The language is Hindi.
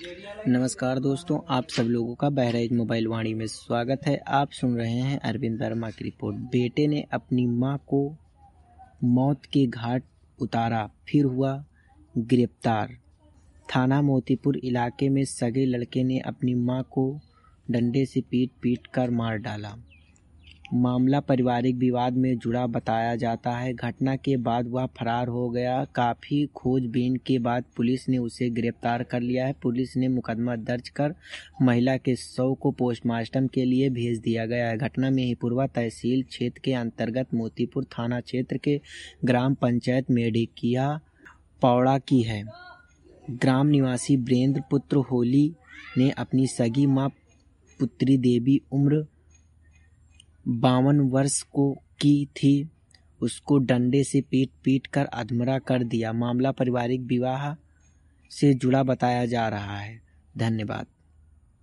नमस्कार दोस्तों, आप सब लोगों का बहराइच मोबाइल वाणी में स्वागत है। आप सुन रहे हैं अरविंद वर्मा की रिपोर्ट। बेटे ने अपनी मां को मौत के घाट उतारा, फिर हुआ गिरफ्तार। थाना मोतीपुर इलाके में सगे लड़के ने अपनी मां को डंडे से पीट कर मार डाला। मामला पारिवारिक विवाद में जुड़ा बताया जाता है। घटना के बाद वह फरार हो गया। काफी खोजबीन के बाद पुलिस ने उसे गिरफ्तार कर लिया है। पुलिस ने मुकदमा दर्ज कर महिला के शव को पोस्टमार्टम के लिए भेज दिया गया है। घटना मेहीपुरवा तहसील क्षेत्र के अंतर्गत मोतीपुर थाना क्षेत्र के ग्राम पंचायत मेढेकिया पौड़ा की है। ग्राम निवासी वीरेंद्र पुत्र होली ने अपनी सगी मां पुत्री देवी उम्र 52 वर्ष की थी, उसको डंडे से पीट कर अधमरा कर दिया। मामला पारिवारिक विवाह से जुड़ा बताया जा रहा है। धन्यवाद।